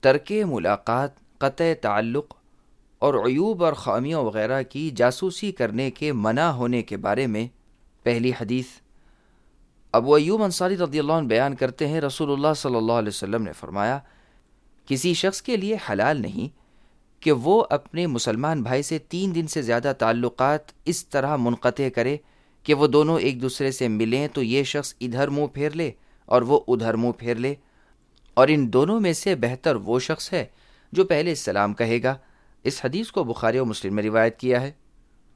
तर्के मुलाकात, क़त्अ ताल्लुक़ और अयूब और ख़ामियों वग़ैरह की जासूसी करने के मना होने के बारे में। पहली हदीस, अबू अय्यूब अंसारी रज़ियल्लाहु अन्हु बयान करते हैं, रसूलुल्लाह सल्लल्लाहु अलैहि वसल्लम ने फरमाया, किसी शख्स के लिए हलाल नहीं कि वो अपने मुसलमान भाई से 3 दिन से ज़्यादा ताल्लुकात इस तरह मुनक़ते करे कि वो दोनों एक दूसरे से मिलें तो ये शख्स इधर मुँह फेर ले और वो उधर मुँह फेर ले, और इन दोनों में से बेहतर वो शख्स है जो पहले सलाम कहेगा। इस हदीस को बुखारी और मुस्लिम में रिवायत किया है।